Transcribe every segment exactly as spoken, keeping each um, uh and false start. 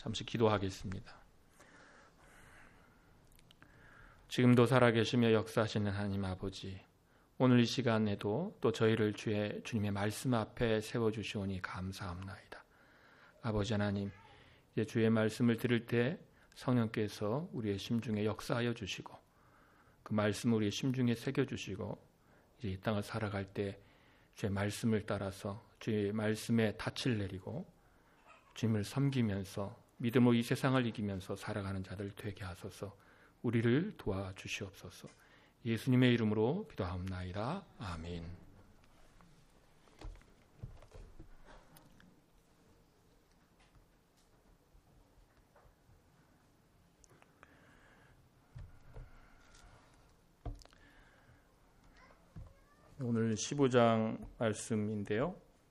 잠시 기도하겠습니다. 지금도 살아계시며 역사하시는 하나님 아버지, 오늘 이 시간에도 또 저희를 주의 주님의 말씀 앞에 세워주시오니 감사합나이다. 아버지 하나님, 이제 주의 말씀을 들을 때 성령께서 우리의 심중에 역사하여 주시고 그 말씀을 우리의 심중에 새겨주시고 이제 이 땅을 살아갈 때 주의 말씀을 따라서 주의 말씀에 닻을 내리고 주님을 섬기면서 믿음으로 이 세상을 이기면서 살아가는 자들 되게 하소서. 우리를 도와주시옵소서. 예수님의 이름으로 기도하옵나이다. 아멘. 오늘 십오 장 말씀인데요.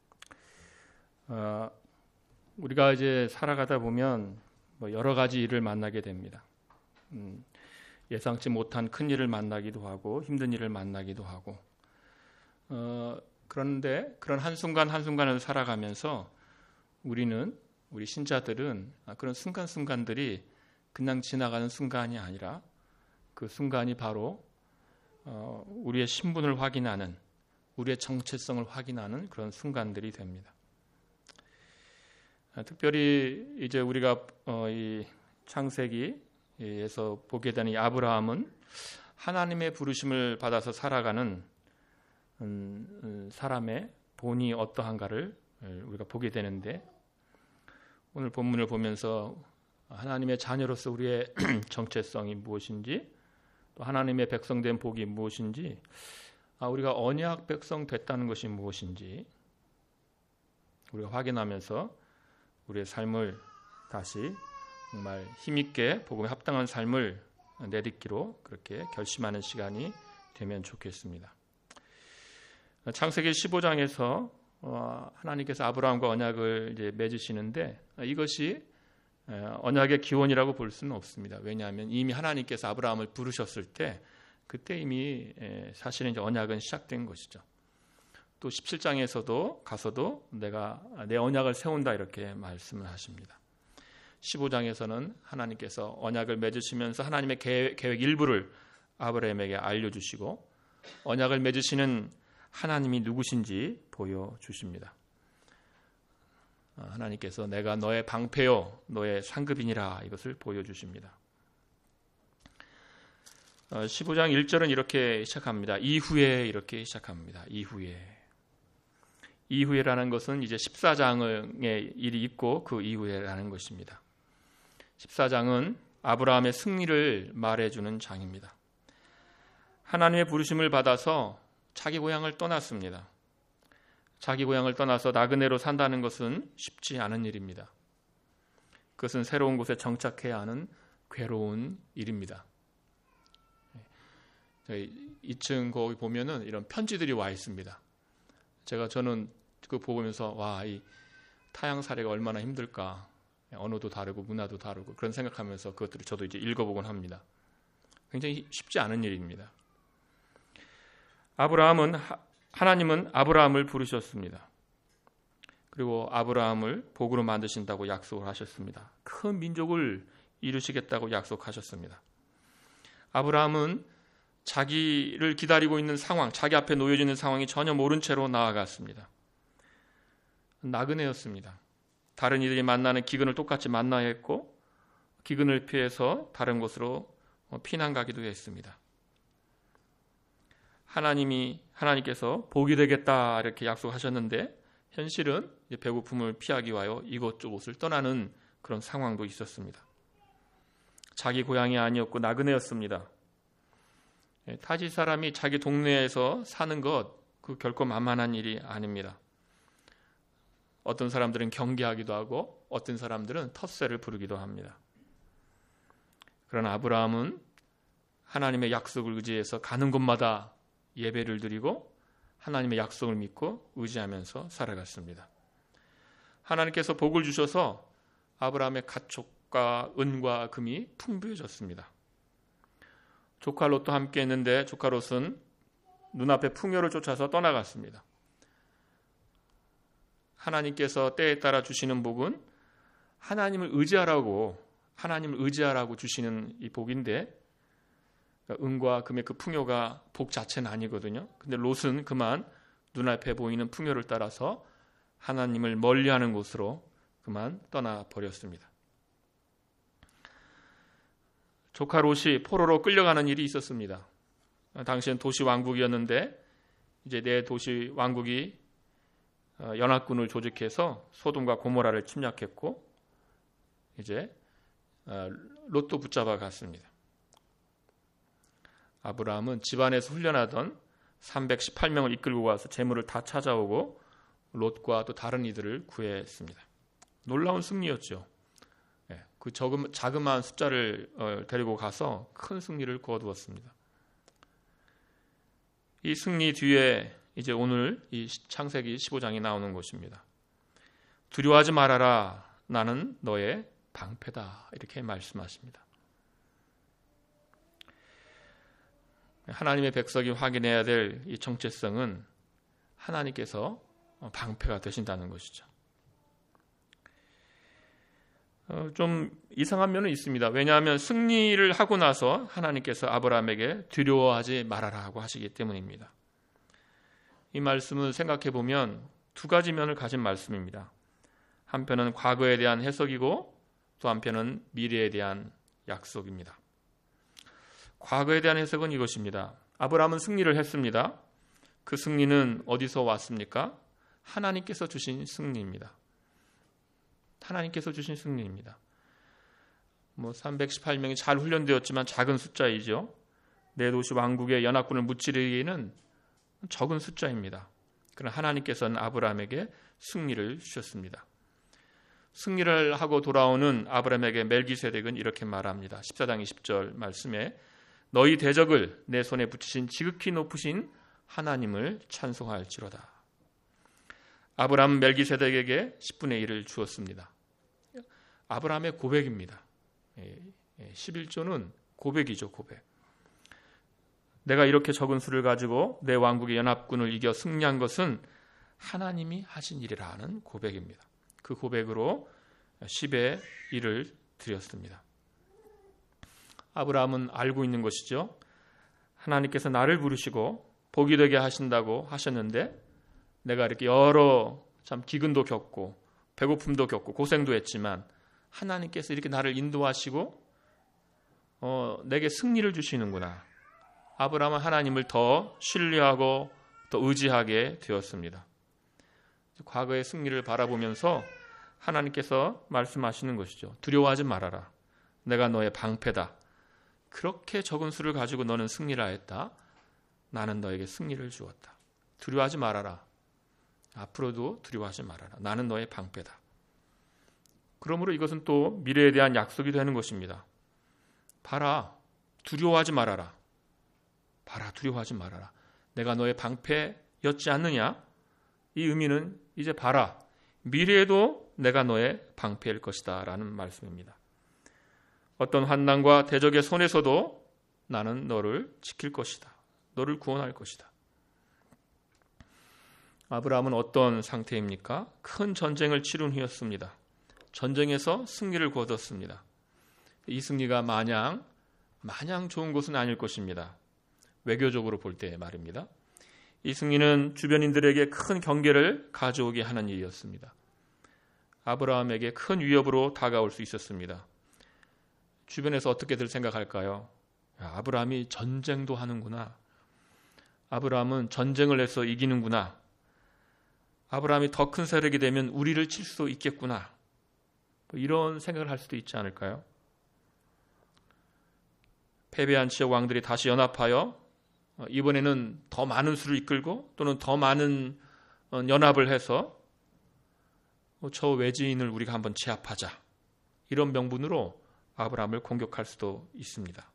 어, 우리가 이제 살아가다 보면 뭐 여러 가지 일을 만나게 됩니다. 음, 예상치 못한 큰 일을 만나기도 하고 힘든 일을 만나기도 하고 어, 그런데 그런 한순간 한순간을 살아가면서 우리는 우리 신자들은 그런 순간순간들이 그냥 지나가는 순간이 아니라 그 순간이 바로 어, 우리의 신분을 확인하는, 우리의 정체성을 확인하는 그런 순간들이 됩니다. 특별히 이제 우리가 어, 이 창세기에서 보게 되는 이 아브라함은 하나님의 부르심을 받아서 살아가는 음, 사람의 본이 어떠한가를 우리가 보게 되는데, 오늘 본문을 보면서 하나님의 자녀로서 우리의 정체성이 무엇인지, 또 하나님의 백성된 복이 무엇인지, 아, 우리가 언약 백성 됐다는 것이 무엇인지 우리가 확인하면서 우리의 삶을 다시 정말 힘있게 복음에 합당한 삶을 내딛기로 그렇게 결심하는 시간이 되면 좋겠습니다. 창세기 십오 장에서 하나님께서 아브라함과 언약을 이제 맺으시는데 이것이 언약의 기원이라고 볼 수는 없습니다. 왜냐하면 이미 하나님께서 아브라함을 부르셨을 때 그때 이미 사실은 이제 언약은 시작된 것이죠. 또 십칠 장에서도 가서도 내가 내 언약을 세운다 이렇게 말씀을 하십니다. 십오 장에서는 하나님께서 언약을 맺으시면서 하나님의 계획, 계획 일부를 아브라함에게 알려주시고 언약을 맺으시는 하나님이 누구신지 보여주십니다. 하나님께서 내가 너의 방패요 너의 상급이니라 이것을 보여주십니다. 십오 장 일 절은 이렇게 시작합니다. 이후에 이렇게 시작합니다. 이후에. 이후에라는 것은 이제 십사 장의 일이 있고 그 이후에라는 것입니다. 십사 장은 아브라함의 승리를 말해주는 장입니다. 하나님의 부르심을 받아서 자기 고향을 떠났습니다. 자기 고향을 떠나서 나그네로 산다는 것은 쉽지 않은 일입니다. 그것은 새로운 곳에 정착해야 하는 괴로운 일입니다. 이 층 거기 보면은 이런 편지들이 와 있습니다. 제가 저는 그 보면서 와, 이 타향 살이가 얼마나 힘들까. 언어도 다르고 문화도 다르고 그런 생각하면서 그것들을 저도 이제 읽어보곤 합니다. 굉장히 쉽지 않은 일입니다. 아브라함은 하나님은 아브라함을 부르셨습니다. 그리고 아브라함을 복으로 만드신다고 약속을 하셨습니다. 큰 민족을 이루시겠다고 약속하셨습니다. 아브라함은 자기를 기다리고 있는 상황, 자기 앞에 놓여져 있는 상황이 전혀 모른 채로 나아갔습니다. 나그네였습니다. 다른 이들이 만나는 기근을 똑같이 만나야 했고 기근을 피해서 다른 곳으로 피난 가기도 했습니다. 하나님이 하나님께서 복이 되겠다 이렇게 약속하셨는데 현실은 배고픔을 피하기 위하여 이곳저곳을 떠나는 그런 상황도 있었습니다. 자기 고향이 아니었고 나그네였습니다. 타지 사람이 자기 동네에서 사는 것, 그 결코 만만한 일이 아닙니다. 어떤 사람들은 경계하기도 하고 어떤 사람들은 텃세를 부르기도 합니다. 그러나 아브라함은 하나님의 약속을 의지해서 가는 곳마다 예배를 드리고 하나님의 약속을 믿고 의지하면서 살아갔습니다. 하나님께서 복을 주셔서 아브라함의 가축과 은과 금이 풍부해졌습니다. 조카 롯도 함께 했는데 조카 롯은 눈앞에 풍요를 쫓아서 떠나갔습니다. 하나님께서 때에 따라 주시는 복은 하나님을 의지하라고 하나님을 의지하라고 주시는 이 복인데, 그러니까 은과 금의 그 풍요가 복 자체는 아니거든요. 근데 롯은 그만 눈앞에 보이는 풍요를 따라서 하나님을 멀리하는 곳으로 그만 떠나 버렸습니다. 조카 롯이 포로로 끌려가는 일이 있었습니다. 당시엔 도시 왕국이었는데 이제 내 도시 왕국이 연합군을 조직해서 소돔과 고모라를 침략했고 이제 롯도 붙잡아 갔습니다. 아브라함은 집안에서 훈련하던 삼백십팔 명을 이끌고 가서 재물을 다 찾아오고 롯과 또 다른 이들을 구했습니다. 놀라운 승리였죠. 그 자그마한 숫자를 데리고 가서 큰 승리를 거두었습니다. 이 승리 뒤에 이제 오늘 이 창세기 십오 장이 나오는 것입니다. 두려워하지 말아라, 나는 너의 방패다, 이렇게 말씀하십니다. 하나님의 백성이 확인해야 될 이 정체성은 하나님께서 방패가 되신다는 것이죠. 어, 좀 이상한 면은 있습니다. 왜냐하면 승리를 하고 나서 하나님께서 아브라함에게 두려워하지 말아라 하고 하시기 때문입니다. 이 말씀을 생각해 보면 두 가지 면을 가진 말씀입니다. 한편은 과거에 대한 해석이고 또 한편은 미래에 대한 약속입니다. 과거에 대한 해석은 이것입니다. 아브라함은 승리를 했습니다. 그 승리는 어디서 왔습니까? 하나님께서 주신 승리입니다. 하나님께서 주신 승리입니다. 뭐 삼백십팔 명이 잘 훈련되었지만 작은 숫자이죠. 내 도시 왕국의 연합군을 무찌르기에는 적은 숫자입니다. 그러나 하나님께서는 아브라함에게 승리를 주셨습니다. 승리를 하고 돌아오는 아브라함에게 멜기세덱은 이렇게 말합니다. 십사 장 이십 절 말씀에 너희 대적을 내 손에 붙이신 지극히 높으신 하나님을 찬송할지로다. 아브라함은 멜기세덱에게 십분의 일을 주었습니다. 아브라함의 고백입니다. 십일 조는 고백이죠, 고백. 내가 이렇게 적은 수를 가지고 내 왕국의 연합군을 이겨 승리한 것은 하나님이 하신 일이라는 고백입니다. 그 고백으로 십의 일을 드렸습니다. 아브라함은 알고 있는 것이죠. 하나님께서 나를 부르시고 복이 되게 하신다고 하셨는데 내가 이렇게 여러 참 기근도 겪고 배고픔도 겪고 고생도 했지만 하나님께서 이렇게 나를 인도하시고 어, 내게 승리를 주시는구나. 아브라함은 하나님을 더 신뢰하고 더 의지하게 되었습니다. 과거의 승리를 바라보면서 하나님께서 말씀하시는 것이죠. 두려워하지 말아라. 내가 너의 방패다. 그렇게 적은 수를 가지고 너는 승리를 하였다. 나는 너에게 승리를 주었다. 두려워하지 말아라. 앞으로도 두려워하지 말아라. 나는 너의 방패다. 그러므로 이것은 또 미래에 대한 약속이 되는 것입니다. 봐라. 두려워하지 말아라. 봐라. 두려워하지 말아라. 내가 너의 방패였지 않느냐? 이 의미는 이제 봐라. 미래에도 내가 너의 방패일 것이다 라는 말씀입니다. 어떤 환난과 대적의 손에서도 나는 너를 지킬 것이다. 너를 구원할 것이다. 아브라함은 어떤 상태입니까? 큰 전쟁을 치룬 후였습니다. 전쟁에서 승리를 거뒀습니다. 이 승리가 마냥 마냥 좋은 것은 아닐 것입니다. 외교적으로 볼 때 말입니다. 이 승리는 주변인들에게 큰 경계를 가져오게 하는 일이었습니다. 아브라함에게 큰 위협으로 다가올 수 있었습니다. 주변에서 어떻게들 생각할까요? 야, 아브라함이 전쟁도 하는구나. 아브라함은 전쟁을 해서 이기는구나. 아브라함이 더 큰 세력이 되면 우리를 칠 수 있겠구나. 이런 생각을 할 수도 있지 않을까요? 패배한 지역 왕들이 다시 연합하여 이번에는 더 많은 수를 이끌고 또는 더 많은 연합을 해서 저 외지인을 우리가 한번 제압하자. 이런 명분으로 아브라함을 공격할 수도 있습니다.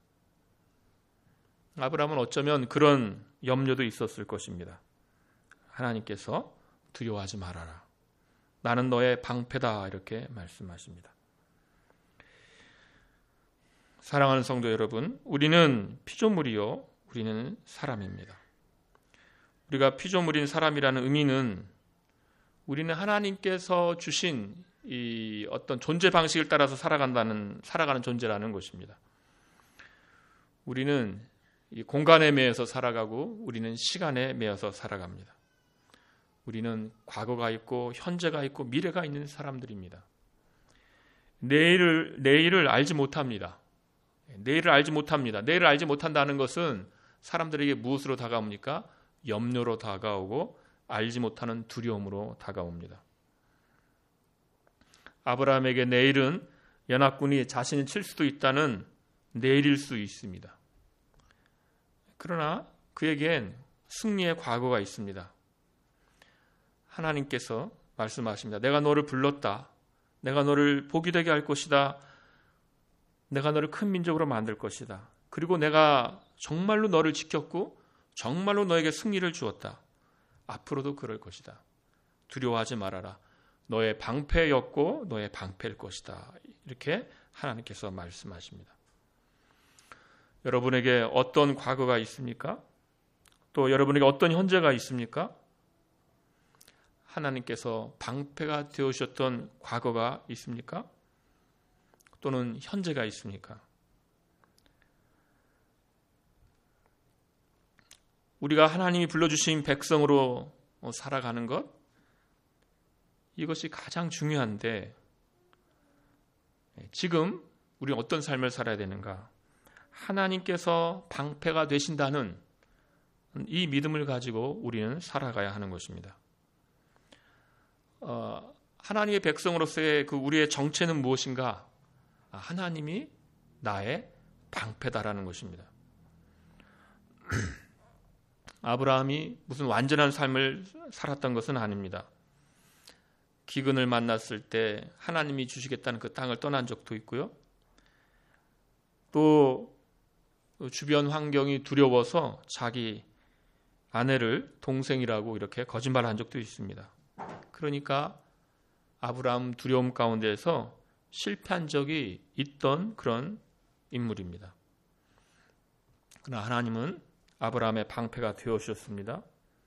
아브라함은 어쩌면 그런 염려도 있었을 것입니다. 하나님께서 두려워하지 말아라. 나는 너의 방패다 이렇게 말씀하십니다. 사랑하는 성도 여러분, 우리는 피조물이요, 우리는 사람입니다. 우리가 피조물인 사람이라는 의미는 우리는 하나님께서 주신 이 어떤 존재 방식을 따라서 살아간다는 살아가는 존재라는 것입니다. 우리는 이 공간에 매여서 살아가고 우리는 시간에 매여서 살아갑니다. 우리는 과거가 있고 현재가 있고 미래가 있는 사람들입니다. 내일을 내일을 알지 못합니다. 내일을 알지 못합니다. 내일을 알지 못한다는 것은 사람들에게 무엇으로 다가옵니까? 염려로 다가오고 알지 못하는 두려움으로 다가옵니다. 아브라함에게 내일은 연합군이 자신을 칠 수도 있다는 내일일 수 있습니다. 그러나 그에겐 승리의 과거가 있습니다. 하나님께서 말씀하십니다. 내가 너를 불렀다. 내가 너를 복이 되게 할 것이다. 내가 너를 큰 민족으로 만들 것이다. 그리고 내가 정말로 너를 지켰고 정말로 너에게 승리를 주었다. 앞으로도 그럴 것이다. 두려워하지 말아라. 너의 방패였고 너의 방패일 것이다. 이렇게 하나님께서 말씀하십니다. 여러분에게 어떤 과거가 있습니까? 또 여러분에게 어떤 현재가 있습니까? 하나님께서 방패가 되어주셨던 과거가 있습니까? 또는 현재가 있습니까? 우리가 하나님이 불러주신 백성으로 살아가는 것, 이것이 가장 중요한데 지금 우리는 어떤 삶을 살아야 되는가? 하나님께서 방패가 되신다는 이 믿음을 가지고 우리는 살아가야 하는 것입니다. 어, 하나님의 백성으로서의 그 우리의 정체는 무엇인가? 아, 하나님이 나의 방패다라는 것입니다. 아브라함이 무슨 완전한 삶을 살았던 것은 아닙니다. 기근을 만났을 때 하나님이 주시겠다는 그 땅을 떠난 적도 있고요. 또 주변 환경이 두려워서 자기 아내를 동생이라고 이렇게 거짓말한 적도 있습니다. 그러니까 아브라함 두려움 가운데서 실패한 적이 있던 그런 인물입니다. 그러나 하나님은 아브라함의 방패가 되어주셨습니다.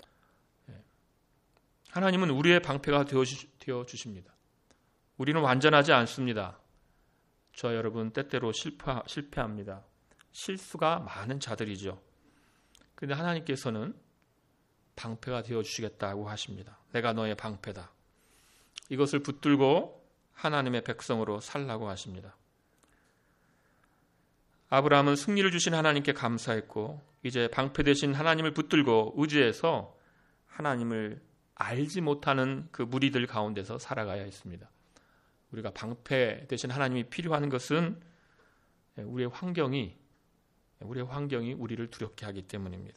하나님은 우리의 방패가 되어주십니다. 우리는 완전하지 않습니다. 저 여러분 때때로 실패, 실패합니다. 실수가 많은 자들이죠. 그런데 하나님께서는 방패가 되어주시겠다고 하십니다. 내가 너의 방패다. 이것을 붙들고 하나님의 백성으로 살라고 하십니다. 아브라함은 승리를 주신 하나님께 감사했고 이제 방패 되신 하나님을 붙들고 의지해서 하나님을 알지 못하는 그 무리들 가운데서 살아가야 했습니다. 우리가 방패 되신 하나님이 필요한 것은 우리의 환경이 우리의 환경이 우리를 두렵게 하기 때문입니다.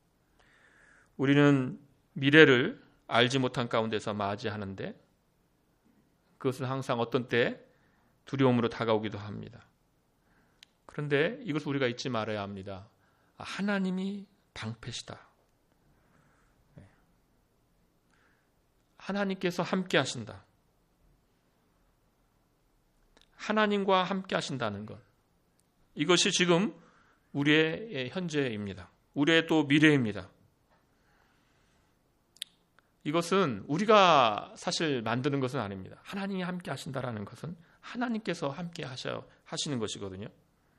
우리는 미래를 알지 못한 가운데서 맞이하는데 그것은 항상 어떤 때 두려움으로 다가오기도 합니다. 그런데 이것을 우리가 잊지 말아야 합니다. 하나님이 방패시다. 하나님께서 함께 하신다. 하나님과 함께 하신다는 것. 이것이 지금 우리의 현재입니다. 우리의 또 미래입니다. 이것은 우리가 사실 만드는 것은 아닙니다. 하나님이 함께 하신다라는 것은 하나님께서 함께 하셔, 하시는 것이거든요.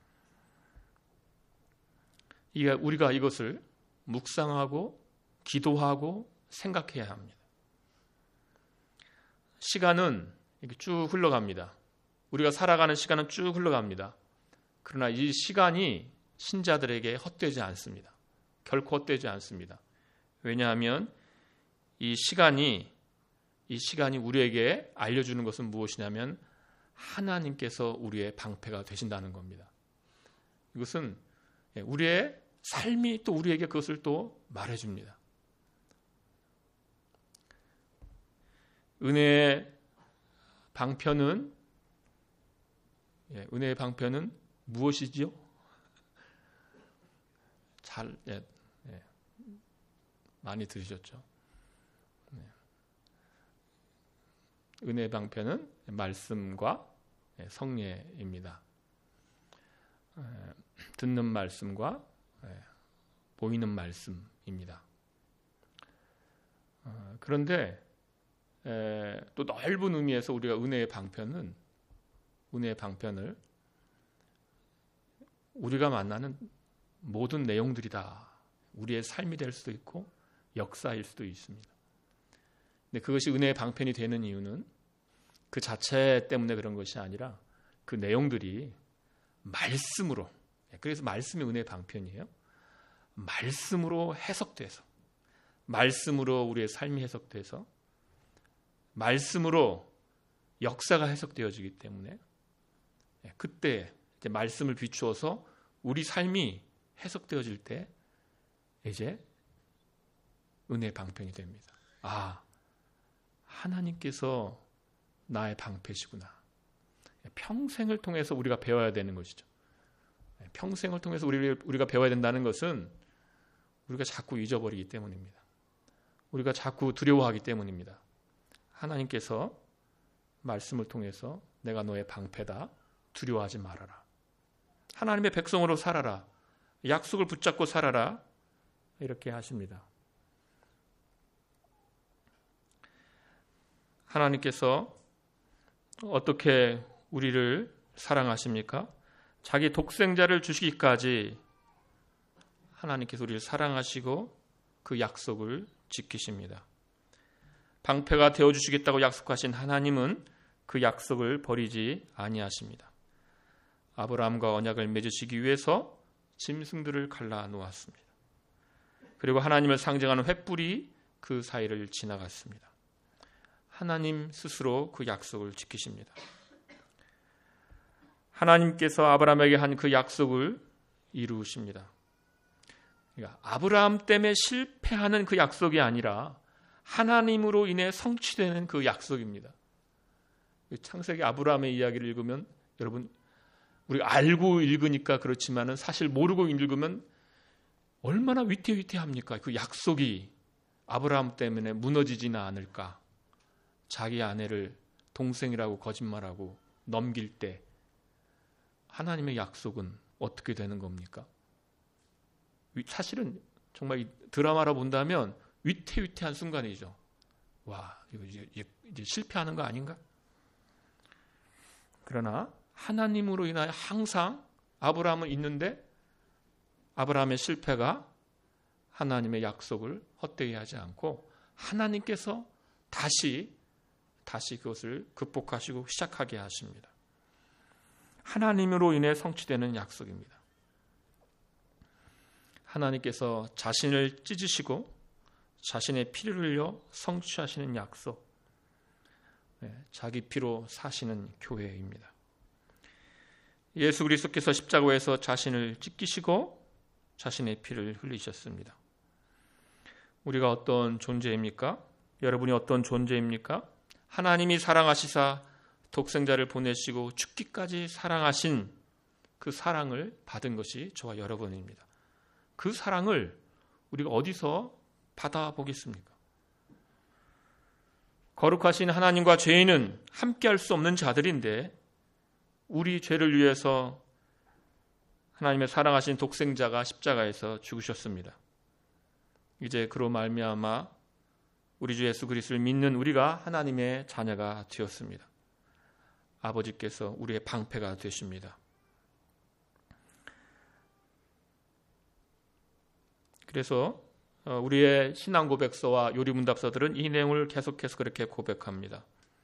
우리가 이것을 묵상하고 기도하고 생각해야 합니다. 시간은 이렇게 쭉 흘러갑니다. 우리가 살아가는 시간은 쭉 흘러갑니다. 그러나 이 시간이 신자들에게 헛되지 않습니다. 결코 헛되지 않습니다. 왜냐하면 이 시간이 이 시간이 우리에게 알려주는 것은 무엇이냐면 하나님께서 우리의 방패가 되신다는 겁니다. 이것은 우리의 삶이 또 우리에게 그것을 또 말해줍니다. 은혜의 방편은 은혜의 방편은 무엇이지요? 잘 예, 예, 많이 들으셨죠? 네. 은혜의 방편은 말씀과 성례입니다. 듣는 말씀과 보이는 말씀입니다. 그런데 에, 또 넓은 의미에서 우리가 은혜의 방편은 은혜의 방편을 우리가 만나는 모든 내용들이다. 우리의 삶이 될 수도 있고 역사일 수도 있습니다. 근데 그것이 은혜의 방편이 되는 이유는 그 자체 때문에 그런 것이 아니라 그 내용들이 말씀으로, 그래서 말씀이 은혜의 방편이에요. 말씀으로 해석돼서, 말씀으로 우리의 삶이 해석돼서, 말씀으로 역사가 해석되어지기 때문에 그때 이제 말씀을 비추어서 우리 삶이 해석되어질 때 이제 은혜의 방편이 됩니다. 아, 하나님께서 나의 방패시구나. 평생을 통해서 우리가 배워야 되는 것이죠. 평생을 통해서 우리가 배워야 된다는 것은 우리가 자꾸 잊어버리기 때문입니다. 우리가 자꾸 두려워하기 때문입니다. 하나님께서 말씀을 통해서 내가 너의 방패다. 두려워하지 말아라. 하나님의 백성으로 살아라. 약속을 붙잡고 살아라. 이렇게 하십니다. 하나님께서 어떻게 우리를 사랑하십니까? 자기 독생자를 주시기까지 하나님께서 우리를 사랑하시고 그 약속을 지키십니다. 방패가 되어주시겠다고 약속하신 하나님은 그 약속을 버리지 아니하십니다. 아브라함과 언약을 맺으시기 위해서 짐승들을 갈라 놓았습니다. 그리고 하나님을 상징하는 횃불이 그 사이를 지나갔습니다. 하나님 스스로 그 약속을 지키십니다. 하나님께서 아브라함에게 한 그 약속을 이루십니다. 그러니까 아브라함 때문에 실패하는 그 약속이 아니라 하나님으로 인해 성취되는 그 약속입니다. 창세기 아브라함의 이야기를 읽으면 여러분 우리가 알고 읽으니까 그렇지만은 사실 모르고 읽으면 얼마나 위태위태합니까? 그 약속이 아브라함 때문에 무너지지는 않을까? 자기 아내를 동생이라고 거짓말하고 넘길 때 하나님의 약속은 어떻게 되는 겁니까? 사실은 정말 이 드라마로 본다면 위태위태한 순간이죠. 와, 이거 이제, 이제 실패하는 거 아닌가? 그러나 하나님으로 인하여 항상 아브라함은 있는데 아브라함의 실패가 하나님의 약속을 헛되이 하지 않고 하나님께서 다시 다시 그것을 극복하시고 시작하게 하십니다. 하나님으로 인해 성취되는 약속입니다. 하나님께서 자신을 찢으시고 자신의 피를 흘려 성취하시는 약속, 네, 자기 피로 사시는 교회입니다. 예수 그리스도께서 십자가에서 자신을 찢기시고 자신의 피를 흘리셨습니다. 우리가 어떤 존재입니까? 여러분이 어떤 존재입니까? 하나님이 사랑하시사 독생자를 보내시고 죽기까지 사랑하신 그 사랑을 받은 것이 저와 여러분입니다. 그 사랑을 우리가 어디서 받아보겠습니까? 거룩하신 하나님과 죄인은 함께할 수 없는 자들인데 우리 죄를 위해서 하나님의 사랑하신 독생자가 십자가에서 죽으셨습니다. 이제 그로 말미암아 우리 주 예수 그리스도를 믿는 우리가 하나님의 자녀가 되었습니다. 아버지께서 우리의 방패가 되십니다. 그래서 우리의 신앙 고백서와 요리문답서들은 이 내용을 계속해서 그렇게 고백합니다.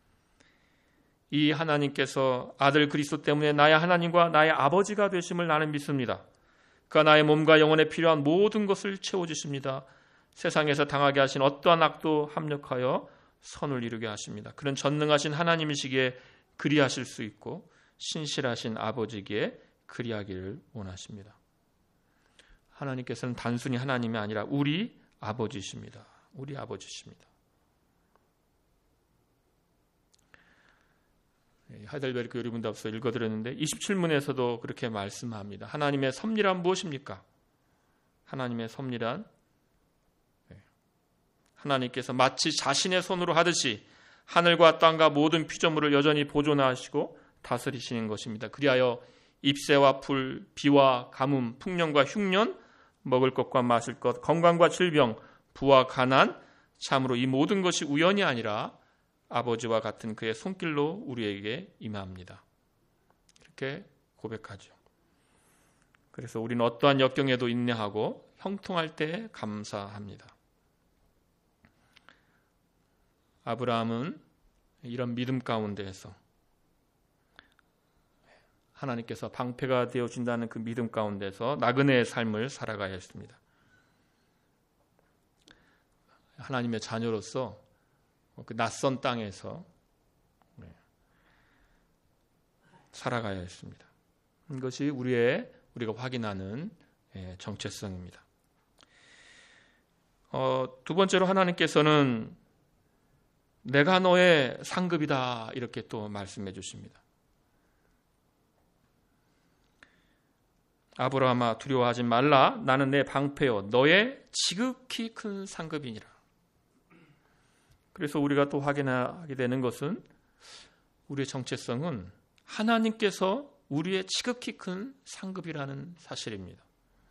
이 하나님께서 아들 그리스도 때문에 나의 하나님과 나의 아버지가 되심을 나는 믿습니다. 그가 나의 몸과 영혼에 필요한 모든 것을 채워주십니다. 세상에서 당하게 하신 어떠한 악도 합력하여 선을 이루게 하십니다. 그는 전능하신 하나님이시기에 그리하실 수 있고 신실하신 아버지기에 그리하기를 원하십니다. 하나님께서는 단순히 하나님이 아니라 우리 아버지십니다. 우리 아버지십니다. 하이델베르크 요리문답서 읽어드렸는데 이십칠 문에서도 그렇게 말씀합니다. 하나님의 섭리란 무엇입니까? 하나님의 섭리란 하나님께서 마치 자신의 손으로 하듯이 하늘과 땅과 모든 피조물을 여전히 보존하시고 다스리시는 것입니다. 그리하여 잎새와 풀, 비와 가뭄, 풍년과 흉년, 먹을 것과 마실 것, 건강과 질병, 부와 가난, 참으로 이 모든 것이 우연이 아니라 아버지와 같은 그의 손길로 우리에게 임합니다. 이렇게 고백하죠. 그래서 우리는 어떠한 역경에도 인내하고 형통할 때 감사합니다. 아브라함은 이런 믿음 가운데에서 하나님께서 방패가 되어준다는 그 믿음 가운데서 나그네의 삶을 살아가야 했습니다. 하나님의 자녀로서 그 낯선 땅에서 살아가야 했습니다. 이것이 우리의 우리가 확인하는 정체성입니다. 어, 두 번째로 하나님께서는 내가 너의 상급이다 이렇게 또 말씀해 주십니다. 아브라함아 두려워하지 말라. 나는 내 방패요 너의 지극히 큰 상급이니라. 그래서 우리가 또 확인하게 되는 것은 우리의 정체성은 하나님께서 우리의 지극히 큰 상급이라는 사실입니다.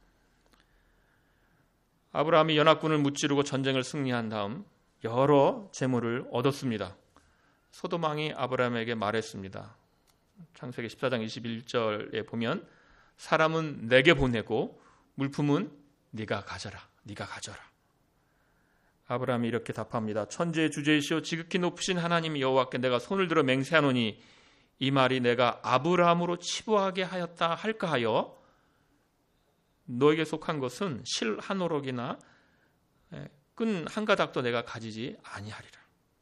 아브라함이 연합군을 무찌르고 전쟁을 승리한 다음 여러 재물을 얻었습니다. 소돔 왕이 아브라함에게 말했습니다. 창세기 십사 장 이십일 절에 보면 사람은 내게 보내고 물품은 네가 가져라. 네가 가져라. 아브라함이 이렇게 답합니다. 천지의 주제이시오 지극히 높으신 하나님 여호와께 내가 손을 들어 맹세하노니 이 말이 내가 아브라함으로 치부하게 하였다 할까 하여 너에게 속한 것은 실 한 오럭이나 끈 한 가닥도 내가 가지지 아니하리라.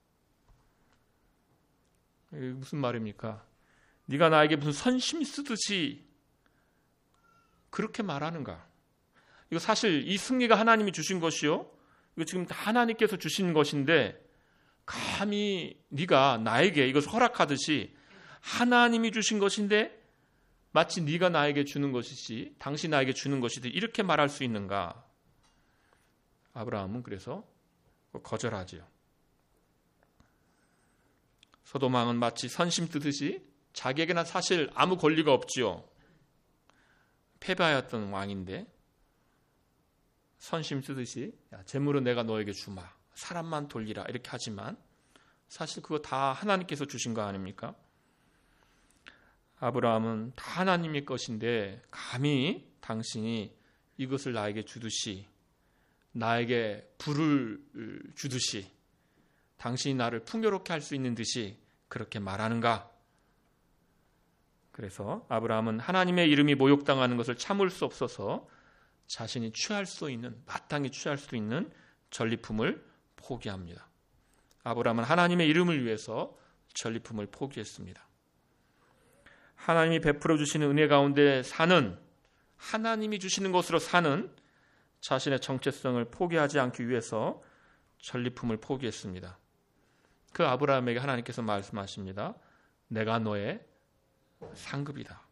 이게 무슨 말입니까? 네가 나에게 무슨 선심 쓰듯이 그렇게 말하는가? 이거 사실 이 승리가 하나님이 주신 것이요. 이거 지금 다 하나님께서 주신 것인데 감히 네가 나에게 이것을 허락하듯이 하나님이 주신 것인데 마치 네가 나에게 주는 것이지 당신 나에게 주는 것이지 이렇게 말할 수 있는가? 아브라함은 그래서 거절하지요. 소돔 왕은 마치 선심 뜨듯이 자기에게는 사실 아무 권리가 없지요. 패배하였던 왕인데 선심 쓰듯이 야, 재물은 내가 너에게 주마. 사람만 돌리라. 이렇게 하지만 사실 그거 다 하나님께서 주신 거 아닙니까? 아브라함은 다 하나님의 것인데 감히 당신이 이것을 나에게 주듯이 나에게 불을 주듯이 당신이 나를 풍요롭게 할 수 있는 듯이 그렇게 말하는가? 그래서 아브라함은 하나님의 이름이 모욕당하는 것을 참을 수 없어서 자신이 취할 수 있는 마땅히 취할 수 있는 전리품을 포기합니다. 아브라함은 하나님의 이름을 위해서 전리품을 포기했습니다. 하나님이 베풀어 주시는 은혜 가운데 사는 하나님이 주시는 것으로 사는 자신의 정체성을 포기하지 않기 위해서 전리품을 포기했습니다. 그 아브라함에게 하나님께서 말씀하십니다. 내가 너의 상급이다.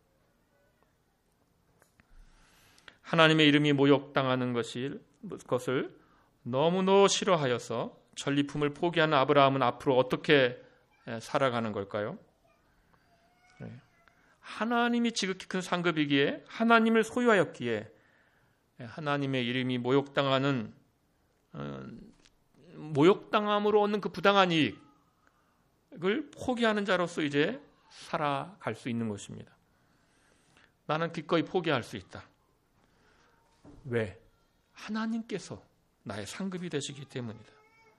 하나님의 이름이 모욕당하는 것을, 것을 너무너무 싫어하여서 전리품을 포기하는 아브라함은 앞으로 어떻게 살아가는 걸까요? 하나님이 지극히 큰 상급이기에 하나님을 소유하였기에 하나님의 이름이 모욕당하는 모욕당함으로 얻는 그 부당한 이익을 포기하는 자로서 이제 살아갈 수 있는 것입니다. 나는 기꺼이 포기할 수 있다. 왜? 하나님께서 나의 상급이 되시기 때문이다.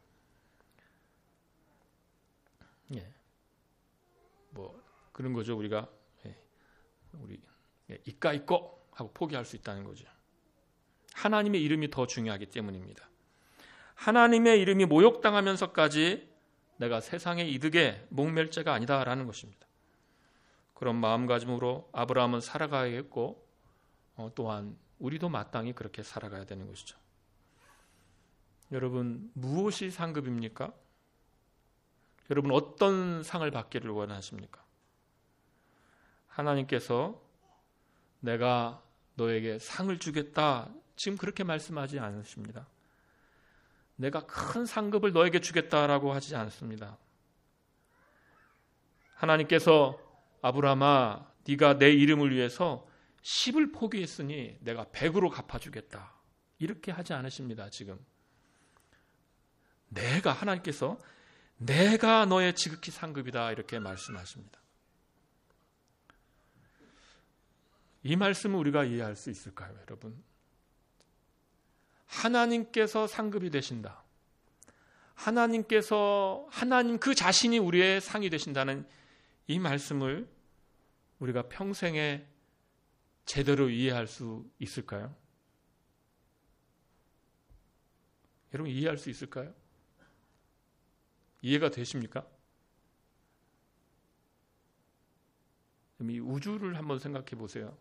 예. 뭐 그런 거죠. 우리가 예. 우리 예. 이까 있고 하고 포기할 수 있다는 거죠. 하나님의 이름이 더 중요하기 때문입니다. 하나님의 이름이 모욕당하면서까지 내가 세상의 이득에 목맬 자가 아니다라는 것입니다. 그런 마음가짐으로 아브라함은 살아가야겠고 어, 또한 우리도 마땅히 그렇게 살아가야 되는 것이죠. 여러분 무엇이 상급입니까? 여러분 어떤 상을 받기를 원하십니까? 하나님께서 내가 너에게 상을 주겠다 지금 그렇게 말씀하지 않으십니다. 내가 큰 상급을 너에게 주겠다라고 하지 않습니다. 하나님께서 아브라함아 네가 내 이름을 위해서 십을 포기했으니 내가 백으로 갚아주겠다 이렇게 하지 않으십니다. 지금 내가 하나님께서 내가 너의 지극히 상급이다 이렇게 말씀하십니다. 이 말씀을 우리가 이해할 수 있을까요, 여러분? 하나님께서 상급이 되신다. 하나님께서 하나님 그 자신이 우리의 상이 되신다는 이 말씀을 우리가 평생에 제대로 이해할 수 있을까요? 여러분 이해할 수 있을까요? 이해가 되십니까? 이 우주를 한번 생각해 보세요.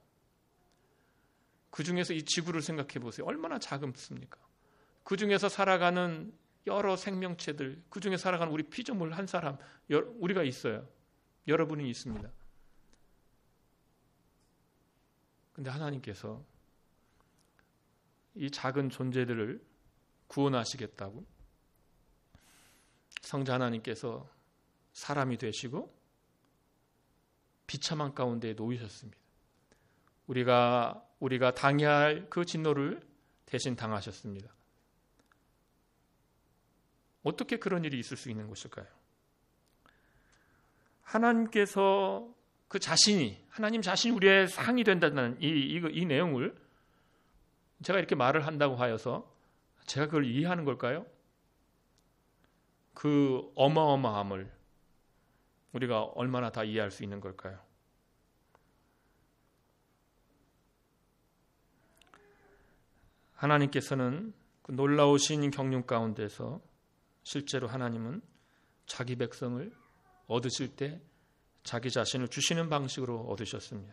그 중에서 이 지구를 생각해 보세요. 얼마나 작습니까? 그 중에서 살아가는 여러 생명체들, 그 중에 살아가는 우리 피조물 한 사람, 우리가 있어요. 여러분이 있습니다. 근데 하나님께서 이 작은 존재들을 구원하시겠다고 성자 하나님께서 사람이 되시고 비참한 가운데 놓이셨습니다. 우리가 우리가 당해야 할 그 진노를 대신 당하셨습니다. 어떻게 그런 일이 있을 수 있는 것일까요? 하나님께서 그 자신이 하나님 자신이 우리의 상이 된다는 이, 이, 이 내용을 제가 이렇게 말을 한다고 하여서 제가 그걸 이해하는 걸까요? 그 어마어마함을 우리가 얼마나 다 이해할 수 있는 걸까요? 하나님께서는 그 놀라우신 경륜 가운데서 실제로 하나님은 자기 백성을 얻으실 때 자기 자신을 주시는 방식으로 얻으셨습니다.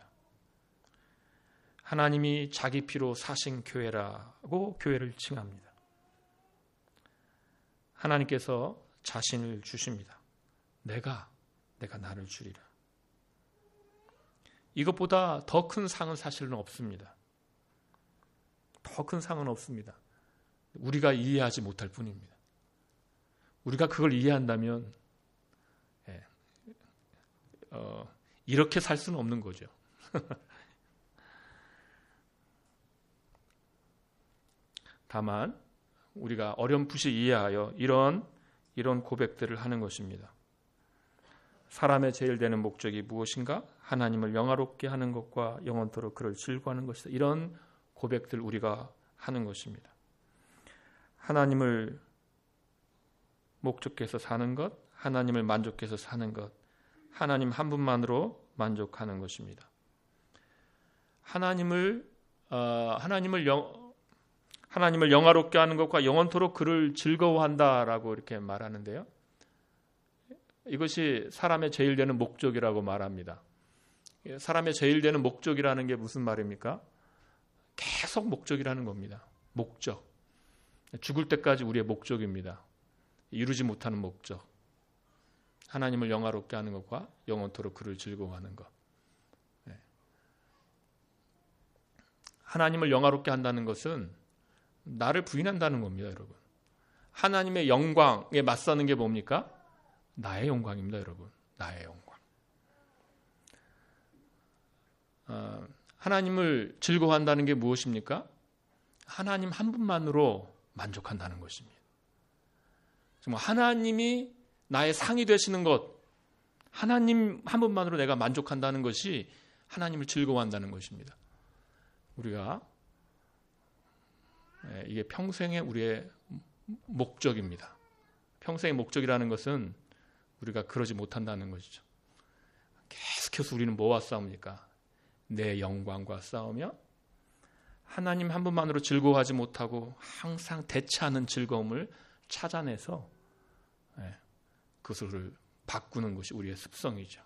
하나님이 자기 피로 사신 교회라고 교회를 칭합니다. 하나님께서 자신을 주십니다. 내가 내가 나를 주리라. 이것보다 더 큰 상은 사실은 없습니다. 더 큰 상은 없습니다. 우리가 이해하지 못할 뿐입니다. 우리가 그걸 이해한다면 예, 어, 이렇게 살 수는 없는 거죠. 다만 우리가 어렴풋이 이해하여 이런 이런 고백들을 하는 것입니다. 사람의 제일 되는 목적이 무엇인가? 하나님을 영화롭게 하는 것과 영원토록 그를 즐거워하는 것이다. 이런 고백들 우리가 하는 것입니다. 하나님을 목적해서 사는 것, 하나님을 만족해서 사는 것, 하나님 한 분만으로 만족하는 것입니다. 하나님을 어, 하나님을 영 하나님을 영화롭게 하는 것과 영원토록 그를 즐거워한다라고 이렇게 말하는데요. 이것이 사람의 제일 되는 목적이라고 말합니다. 사람의 제일 되는 목적이라는 게 무슨 말입니까? 계속 목적이라는 겁니다. 목적. 죽을 때까지 우리의 목적입니다. 이루지 못하는 목적. 하나님을 영화롭게 하는 것과 영원토록 그를 즐거워하는 것. 네. 하나님을 영화롭게 한다는 것은 나를 부인한다는 겁니다, 여러분. 하나님의 영광에 맞서는 게 뭡니까? 나의 영광입니다, 여러분. 나의 영광. 어, 하나님을 즐거워한다는 게 무엇입니까? 하나님 한 분만으로 만족한다는 것입니다. 정말 하나님이 나의 상이 되시는 것, 하나님 한 분만으로 내가 만족한다는 것이 하나님을 즐거워한다는 것입니다. 우리가 이게 평생의 우리의 목적입니다. 평생의 목적이라는 것은 우리가 그러지 못한다는 것이죠. 계속해서 우리는 뭐와 싸웁니까? 내 영광과 싸우며 하나님 한 분만으로 즐거워하지 못하고 항상 대체하는 즐거움을 찾아내서 그것을 바꾸는 것이 우리의 습성이죠.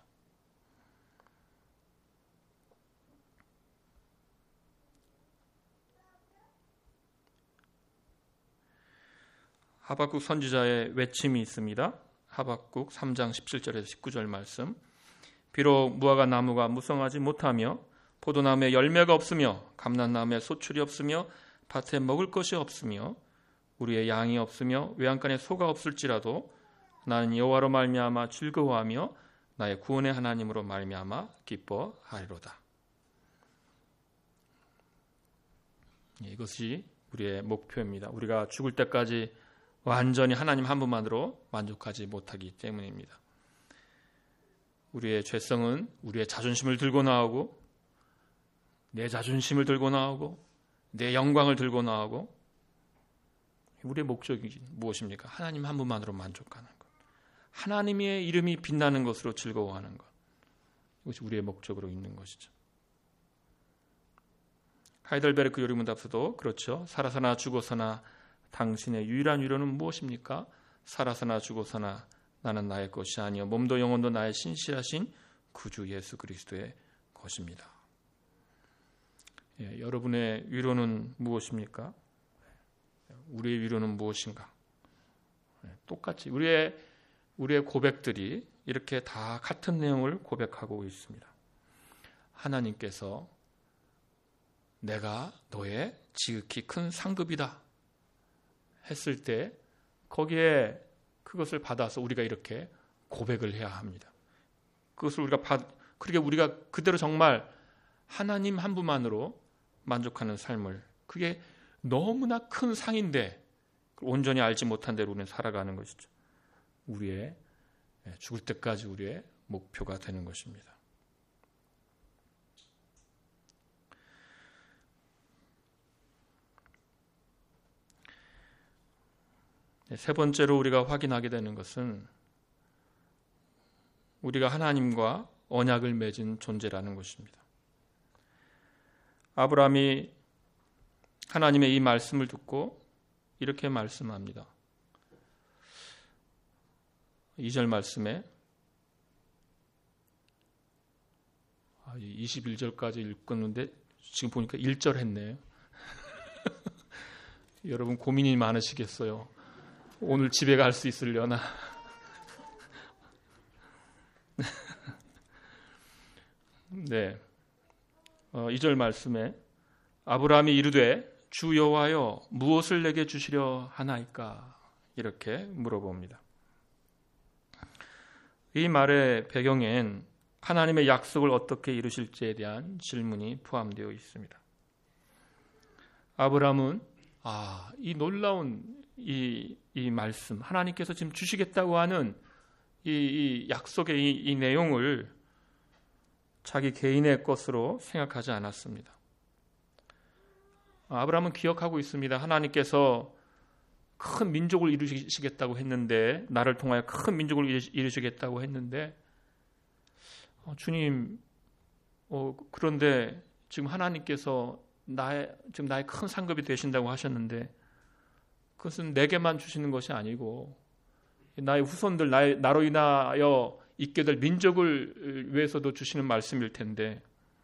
하박국 선지자의 외침이 있습니다. 하박국 삼 장 십칠 절에서 십구 절 말씀. 비록 무화과 나무가 무성하지 못하며 포도나무에 열매가 없으며 감람나무에 소출이 없으며 밭에 먹을 것이 없으며 우리의 양이 없으며 외양간에 소가 없을지라도 나는 여호와로 말미암아 즐거워하며 나의 구원의 하나님으로 말미암아 기뻐하리로다. 이것이 우리의 목표입니다. 우리가 죽을 때까지 완전히 하나님 한 분만으로 만족하지 못하기 때문입니다. 우리의 죄성은 우리의 자존심을 들고 나오고 내 자존심을 들고 나오고 내 영광을 들고 나오고 우리의 목적이 무엇입니까? 하나님 한 분만으로 만족하는 것. 하나님의 이름이 빛나는 것으로 즐거워하는 것. 이것이 우리의 목적으로 있는 것이죠. 하이델베르크 요리문답서도 그렇죠. 살아서나 죽어서나 당신의 유일한 위로는 무엇입니까? 살아서나 죽어서나 나는 나의 것이 아니요 몸도 영혼도 나의 신실하신 구주 예수 그리스도의 것입니다. 예, 여러분의 위로는 무엇입니까? 우리의 위로는 무엇인가? 예, 똑같이 우리의 우리의 고백들이 이렇게 다 같은 내용을 고백하고 있습니다. 하나님께서 내가 너의 지극히 큰 상급이다 했을 때 거기에 그것을 받아서 우리가 이렇게 고백을 해야 합니다. 그것을 우리가 받, 그렇게 우리가 그대로 정말 하나님 한 분만으로 만족하는 삶을, 그게 너무나 큰 상인데 온전히 알지 못한 대로 우리는 살아가는 것이죠. 우리의 죽을 때까지 우리의 목표가 되는 것입니다. 세 번째로 우리가 확인하게 되는 것은 우리가 하나님과 언약을 맺은 존재라는 것입니다. 아브라함이 하나님의 이 말씀을 듣고 이렇게 말씀합니다. 이 절 말씀에 이십일 절까지 읽었는데 지금 보니까 일 절 했네요. 여러분 고민이 많으시겠어요. 오늘 집에 갈 수 있으려나? 네, 어, 이 절 말씀에 아브라함이 이르되 주 여호와여 무엇을 내게 주시려 하나이까? 이렇게 물어봅니다. 이 말의 배경엔 하나님의 약속을 어떻게 이루실지에 대한 질문이 포함되어 있습니다. 아브라함은 아, 이 놀라운 이, 이 말씀, 하나님께서 지금 주시겠다고 하는 이, 이 약속의 이, 이 내용을 자기 개인의 것으로 생각하지 않았습니다. 아브라함은 기억하고 있습니다. 하나님께서 큰 민족을 이루시겠다고 했는데, 나를 통하여 큰 민족을 이루시겠다고 했는데, 어, 주님, 어, 그런데 지금 하나님께서 나의, 지금 나의 큰 상급이 되신다고 하셨는데, 그것은 내게만 주시는 것이 아니고 나의 후손들, 나의, 나로 인하여 있게 될 민족을 위해서도 주시는 말씀일 텐데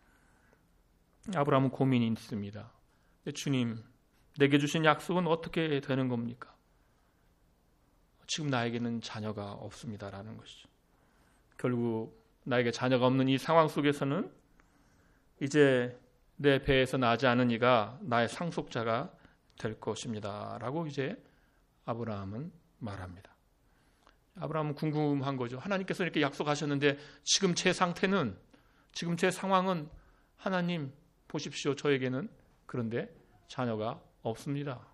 아브라함은 고민이 있습니다. 주님, 내게 주신 약속은 어떻게 되는 겁니까? 지금 나에게는 자녀가 없습니다라는 것이죠. 결국 나에게 자녀가 없는 이 상황 속에서는 이제 내 배에서 나지 않은 이가 나의 상속자가 될 것입니다 라고 이제 아브라함은 말합니다. 아브라함은 궁금한 거죠. 하나님께서 이렇게 약속하셨는데 지금 제 상태는, 지금 제 상황은 하나님 보십시오, 저에게는 그런데 자녀가 없습니다.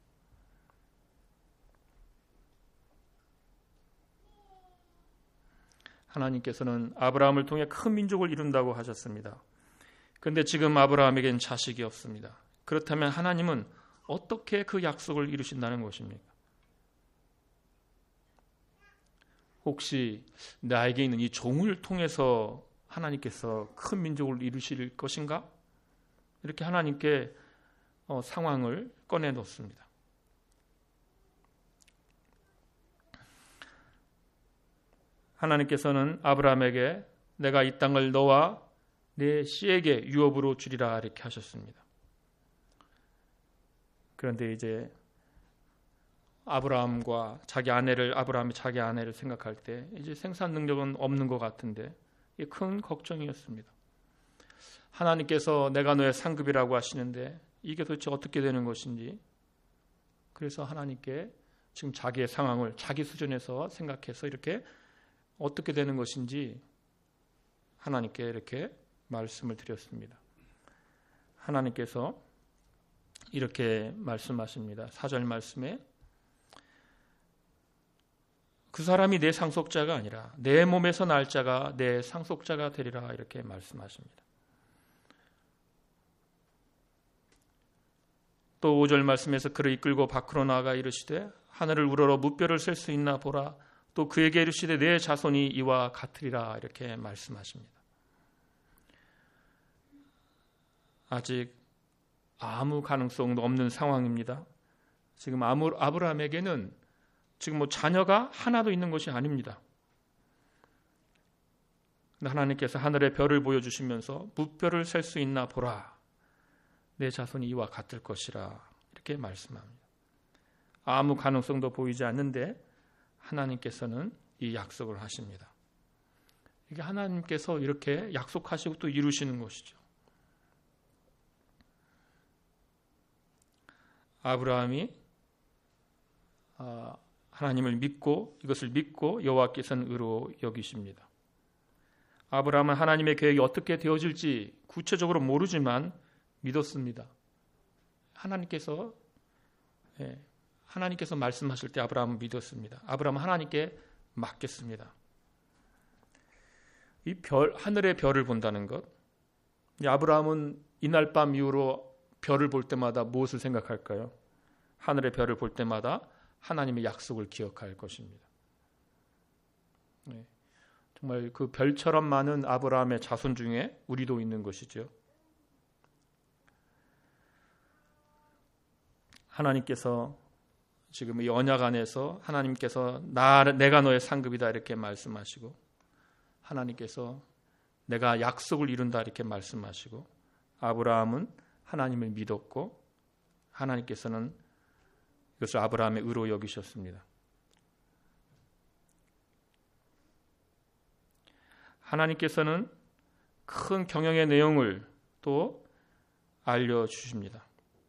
하나님께서는 아브라함을 통해 큰 민족을 이룬다고 하셨습니다. 그런데 지금 아브라함에게는 자식이 없습니다. 그렇다면 하나님은 어떻게 그 약속을 이루신다는 것입니까? 혹시 나에게 있는 이 종을 통해서 하나님께서 큰 민족을 이루실 것인가? 이렇게 하나님께 어, 상황을 꺼내놓습니다. 하나님께서는 아브라함에게 내가 이 땅을 너와 내 씨에게 유업으로 주리라 이렇게 하셨습니다. 그런데 이제 아브라함과 자기 아내를, 아브라함이 자기 아내를 생각할 때 이제 생산 능력은 없는 것 같은데 이게 큰 걱정이었습니다. 하나님께서 내가 너의 상급이라고 하시는데 이게 도대체 어떻게 되는 것인지, 그래서 하나님께 지금 자기의 상황을 자기 수준에서 생각해서 이렇게 어떻게 되는 것인지 하나님께 이렇게 말씀을 드렸습니다. 하나님께서 이렇게 말씀하십니다. 사 절 말씀에 그 사람이 내 상속자가 아니라 내 몸에서 날 자가 내 상속자가 되리라 이렇게 말씀하십니다. 또 오 절 말씀에서 그를 이끌고 밖으로 나아가 이르시되 하늘을 우러러 무뼈를 셀 수 있나 보라. 또 그에게 이르시되 내 자손이 이와 같으리라 이렇게 말씀하십니다. 아직 아무 가능성도 없는 상황입니다. 지금 아브라함에게는 지금 뭐 자녀가 하나도 있는 것이 아닙니다. 하나님께서 하늘의 별을 보여주시면서 무뼈를 셀 수 있나 보라. 내 자손이 이와 같을 것이라 이렇게 말씀합니다. 아무 가능성도 보이지 않는데 하나님께서는 이 약속을 하십니다. 이게 하나님께서 이렇게 약속하시고 또 이루시는 것이죠. 아브라함이 하나님을 믿고 이것을 믿고 여호와께서는 의로 여기십니다. 아브라함은 하나님의 계획이 어떻게 되어질지 구체적으로 모르지만 믿었습니다. 하나님께서 예, 하나님께서 말씀하실 때 아브라함은 믿었습니다. 아브라함은 하나님께 맡겼습니다. 이 별, 하늘의 별을 본다는 것. 아브라함은 이날 밤 이후로 별을 볼 때마다 무엇을 생각할까요? 하늘의 별을 볼 때마다 하나님의 약속을 기억할 것입니다. 네. 정말 그 별처럼 많은 아브라함의 자손 중에 우리도 있는 것이죠. 하나님께서 지금 이 언약 안에서 하나님께서 나, 내가 너의 상급이다 이렇게 말씀하시고 하나님께서 내가 약속을 이룬다 이렇게 말씀하시고 아브라함은 하나님을 믿었고 하나님께서는 이것을 아브라함의 의로 여기셨습니다. 하나님께서는 큰 경영의 내용을 또 알려주십니다.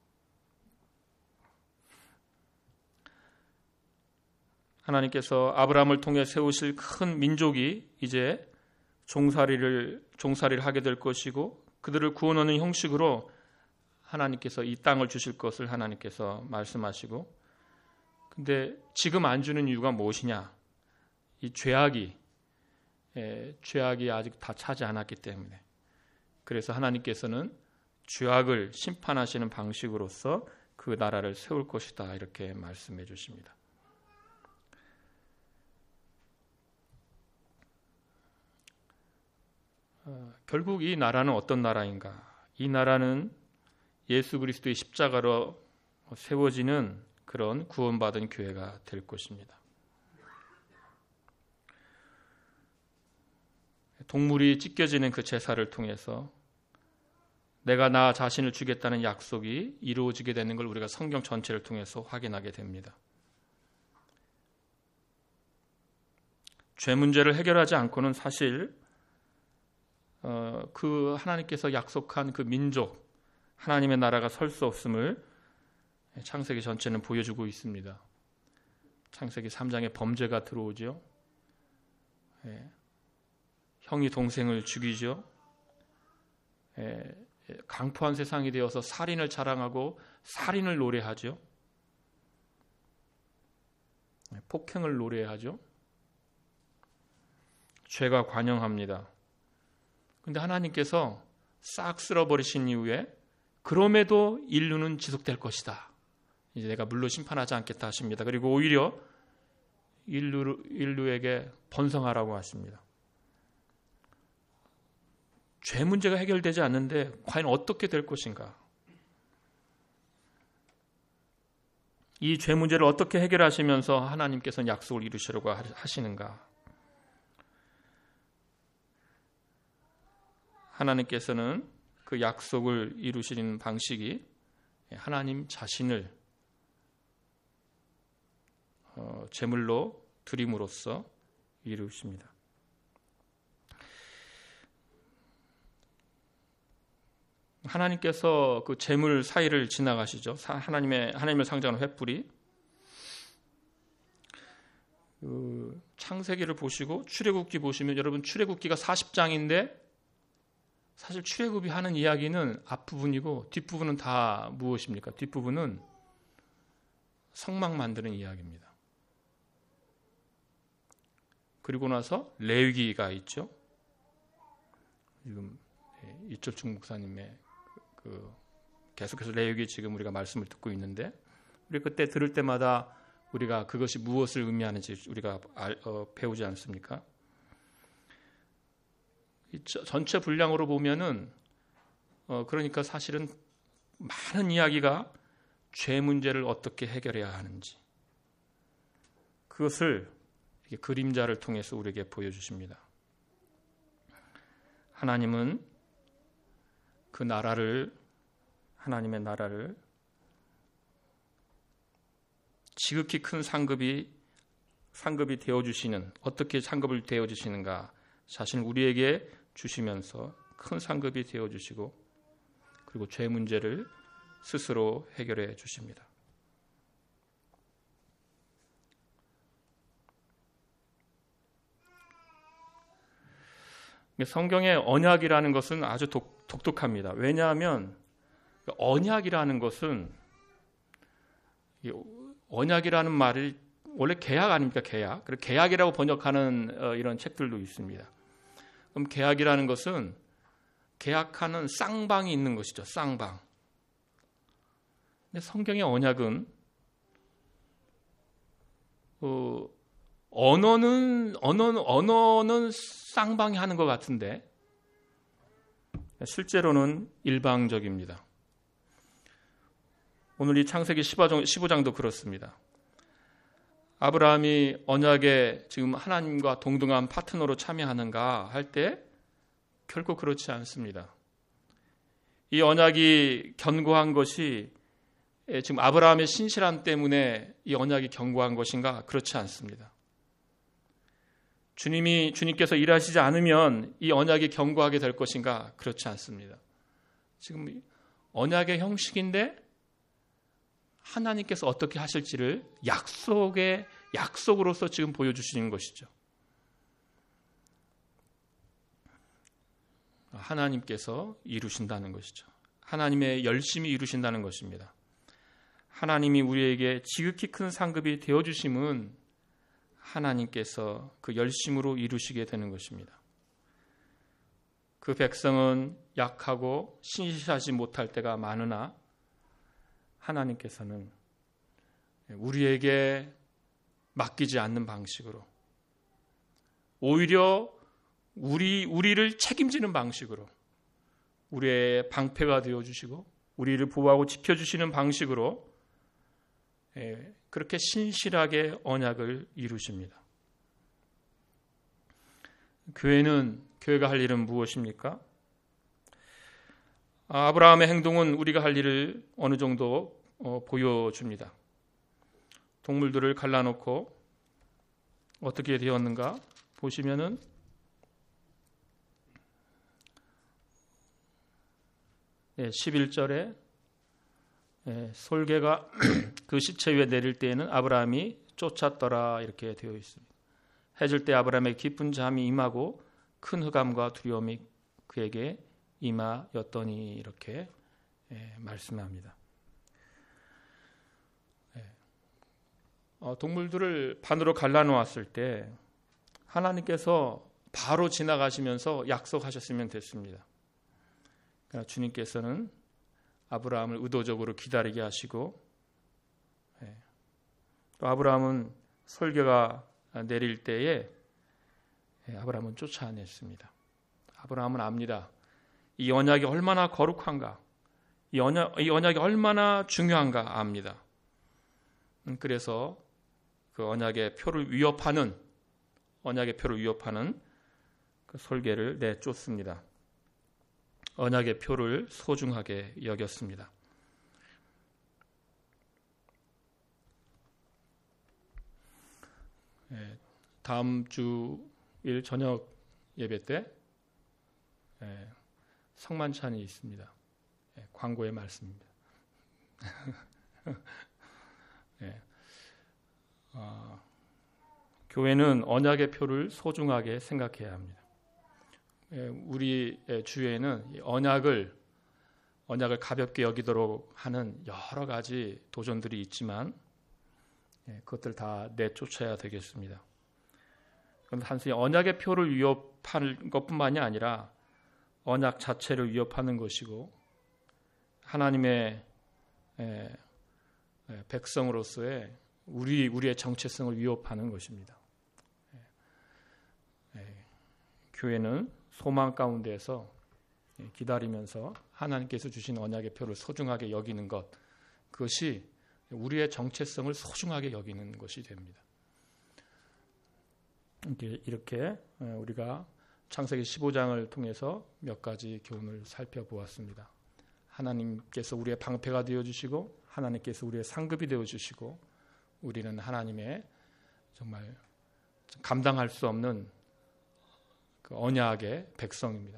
하나님께서 아브라함을 통해 세우실 큰 민족이 이제 종살이를 종살이를 하게 될 것이고 그들을 구원하는 형식으로 하나님께서 이 땅을 주실 것을 하나님께서 말씀하시고 근데 지금 안 주는 이유가 무엇이냐? 이 죄악이 예, 죄악이 아직 다 차지 않았기 때문에 그래서 하나님께서는 죄악을 심판하시는 방식으로서 그 나라를 세울 것이다 이렇게 말씀해 주십니다. 어, 결국 이 나라는 어떤 나라인가? 이 나라는 예수 그리스도의 십자가로 세워지는 그런 구원받은 교회가 될 것입니다. 동물이 찢겨지는 그 제사를 통해서 내가 나 자신을 주겠다는 약속이 이루어지게 되는 걸 우리가 성경 전체를 통해서 확인하게 됩니다. 죄 문제를 해결하지 않고는 사실 어, 그 하나님께서 약속한 그 민족 하나님의 나라가 설 수 없음을 창세기 전체는 보여주고 있습니다. 창세기 삼 장에 범죄가 들어오죠. 예. 형이 동생을 죽이죠. 예. 강포한 세상이 되어서 살인을 자랑하고 살인을 노래하죠. 폭행을 노래하죠. 죄가 관영합니다. 그런데 하나님께서 싹 쓸어버리신 이후에 그럼에도 인류는 지속될 것이다. 이제 내가 물로 심판하지 않겠다 하십니다. 그리고 오히려 인류, 인류에게 번성하라고 하십니다. 죄 문제가 해결되지 않는데 과연 어떻게 될 것인가? 이 죄 문제를 어떻게 해결하시면서 하나님께서는 약속을 이루시려고 하시는가? 하나님께서는 그 약속을 이루시는 방식이 하나님 자신을 어, 제물로 드림으로써 이루십니다. 하나님께서 그 제물 사이를 지나가시죠. 하나님의 하나님을 상징하는 횃불이 그 창세기를 보시고 출애굽기 보시면 여러분 출애굽기가 사십 장인데 사실 출애굽이 하는 이야기는 앞부분이고 뒷부분은 다 무엇입니까? 뒷부분은 성막 만드는 이야기입니다. 그리고 나서 레위기가 있죠. 지금 이철충 목사님의 그 계속해서 레위기 지금 우리가 말씀을 듣고 있는데, 우리 그때 들을 때마다 우리가 그것이 무엇을 의미하는지 우리가 알, 어, 배우지 않습니까? 이 전체 분량으로 보면은 어, 그러니까 사실은 많은 이야기가 죄 문제를 어떻게 해결해야 하는지, 그것을 그림자를 통해서 우리에게 보여주십니다. 하나님은 그 나라를, 하나님의 나라를 지극히 큰 상급이 상급이 되어주시는, 어떻게 상급을 되어주시는가, 자신을 우리에게 주시면서 큰 상급이 되어주시고, 그리고 죄 문제를 스스로 해결해 주십니다. 성경의 언약이라는 것은 아주 독, 독특합니다. 왜냐하면 언약이라는 것은, 언약이라는 말이 원래 계약 아닙니까? 계약. 그리고 계약이라고 번역하는 어, 이런 책들도 있습니다. 그럼 계약이라는 것은 계약하는 쌍방이 있는 것이죠. 쌍방. 근데 성경의 언약은 어, 언어는 언어는 언어는 쌍방이 하는 것 같은데 실제로는 일방적입니다. 오늘 이 창세기 십오 장도 그렇습니다. 아브라함이 언약에 지금 하나님과 동등한 파트너로 참여하는가 할 때 결코 그렇지 않습니다. 이 언약이 견고한 것이 지금 아브라함의 신실함 때문에 이 언약이 견고한 것인가? 그렇지 않습니다. 주님이 주님께서 일하시지 않으면 이 언약이 견고하게 될 것인가? 그렇지 않습니다. 지금 언약의 형식인데 하나님께서 어떻게 하실지를 약속의 약속으로서 지금 보여주시는 것이죠. 하나님께서 이루신다는 것이죠. 하나님의 열심히 이루신다는 것입니다. 하나님이 우리에게 지극히 큰 상급이 되어주심은 하나님께서 그 열심으로 이루시게 되는 것입니다. 그 백성은 약하고 신실하지 못할 때가 많으나 하나님께서는 우리에게 맡기지 않는 방식으로, 오히려 우리, 우리를 책임지는 방식으로, 우리의 방패가 되어주시고 우리를 보호하고 지켜주시는 방식으로 그렇게 신실하게 언약을 이루십니다. 교회는, 교회가 할 일은 무엇입니까? 아브라함의 행동은 우리가 할 일을 어느 정도 보여줍니다. 동물들을 갈라놓고 어떻게 되었는가 보시면은 십일 절에 솔개가 그 시체 위에 내릴 때에는 아브라함이 쫓았더라 이렇게 되어 있습니다. 해질 때 아브라함의 깊은 잠이 임하고 큰 흑암과 두려움이 그에게 임하였더니 이렇게 말씀합니다. 동물들을 반으로 갈라놓았을 때 하나님께서 바로 지나가시면서 약속하셨으면 됐습니다. 그러나 주님께서는 아브라함을 의도적으로 기다리게 하시고, 또 아브라함은 설교가 내릴 때에 아브라함은 쫓아냈습니다. 아브라함은 압니다. 이 언약이 얼마나 거룩한가, 이 언약, 이 언약이 얼마나 중요한가 압니다. 그래서 그 언약의 표를 위협하는, 언약의 표를 위협하는 그 설계를 내쫓습니다. 언약의 표를 소중하게 여겼습니다. 다음 주일 저녁 예배 때 성만찬이 있습니다. 광고의 말씀입니다. 네. 어, 교회는 언약의 표를 소중하게 생각해야 합니다. 우리 주위에는 언약을 언약을 가볍게 여기도록 하는 여러 가지 도전들이 있지만 그것들 다 내쫓아야 되겠습니다. 그건 단순히 언약의 표를 위협하는 것뿐만이 아니라 언약 자체를 위협하는 것이고 하나님의 에, 에, 백성으로서의 우리 우리의 정체성을 위협하는 것입니다. 에, 에, 교회는 소망 가운데에서 기다리면서 하나님께서 주신 언약의 표를 소중하게 여기는 것, 그것이 우리의 정체성을 소중하게 여기는 것이 됩니다. 이렇게 우리가 창세기 십오 장을 통해서 몇 가지 교훈을 살펴보았습니다. 하나님께서 우리의 방패가 되어주시고 하나님께서 우리의 상급이 되어주시고 우리는 하나님의 정말 감당할 수 없는 그 언약의 백성입니다.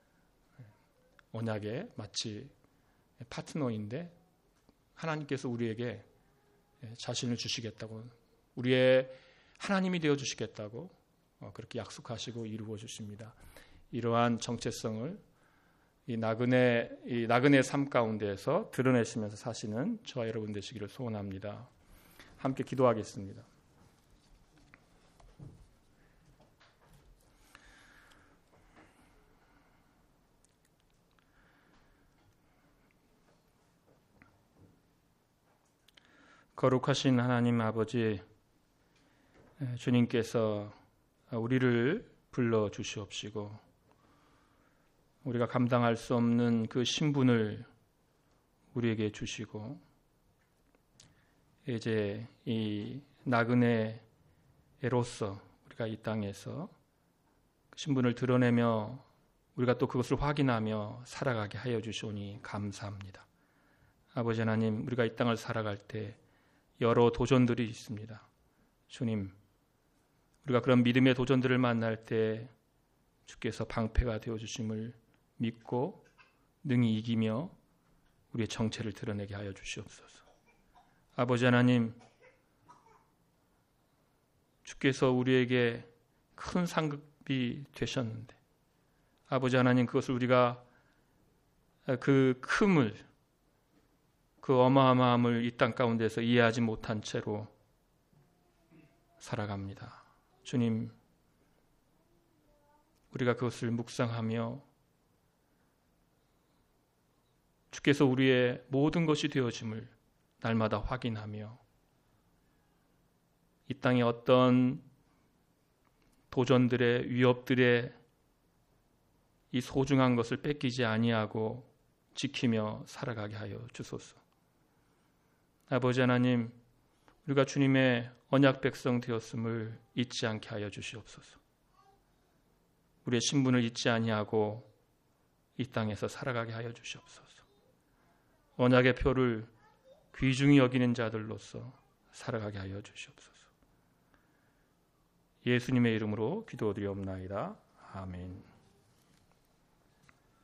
언약의 마치 파트너인데 하나님께서 우리에게 자신을 주시겠다고, 우리의 하나님이 되어주시겠다고 그렇게 약속하시고 이루어 주십니다. 이러한 정체성을 이 나그네, 이 나그네 삶 가운데에서 드러내시면서 사시는 저와 여러분 되시기를 소원합니다. 함께 기도하겠습니다. 거룩하신 하나님 아버지, 주님께서 우리를 불러 주시옵시고 우리가 감당할 수 없는 그 신분을 우리에게 주시고 이제 이 나그네로서 우리가 이 땅에서 신분을 드러내며 우리가 또 그것을 확인하며 살아가게 하여 주시오니 감사합니다. 아버지 하나님, 우리가 이 땅을 살아갈 때 여러 도전들이 있습니다. 주님, 우리가 그런 믿음의 도전들을 만날 때 주께서 방패가 되어주심을 믿고 능히 이기며 우리의 정체를 드러내게 하여 주시옵소서. 아버지 하나님, 주께서 우리에게 큰 상급이 되셨는데 아버지 하나님, 그것을 우리가 그 큼을, 그 어마어마함을 이 땅 가운데서 이해하지 못한 채로 살아갑니다. 주님, 우리가 그것을 묵상하며 주께서 우리의 모든 것이 되어짐을 날마다 확인하며 이 땅의 어떤 도전들의 위협들의 이 소중한 것을 뺏기지 아니하고 지키며 살아가게 하여 주소서. 아버지 하나님, 우리가 주님의 언약 백성 되었음을 잊지 않게 하여 주시옵소서. 우리의 신분을 잊지 아니하고 이 땅에서 살아가게 하여 주시옵소서. 언약의 표를 귀중히 여기는 자들로서 살아가게 하여 주시옵소서. 예수님의 이름으로 기도드리옵나이다. 아멘.